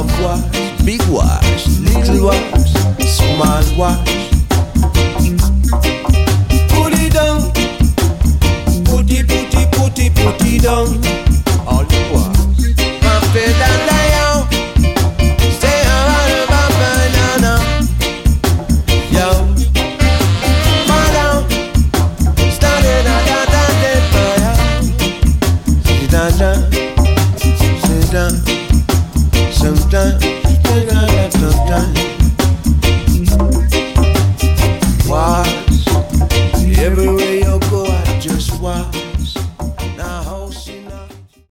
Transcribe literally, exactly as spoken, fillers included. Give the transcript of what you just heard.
wash, big wash, little wash, small wash. Put it down, put it, put it, put it, put it down. All the wash. My faith and lion, stay around about banana. Yo, madam, started a da da da fire. Sit down, sit down, sometimes, sometimes, sometimes.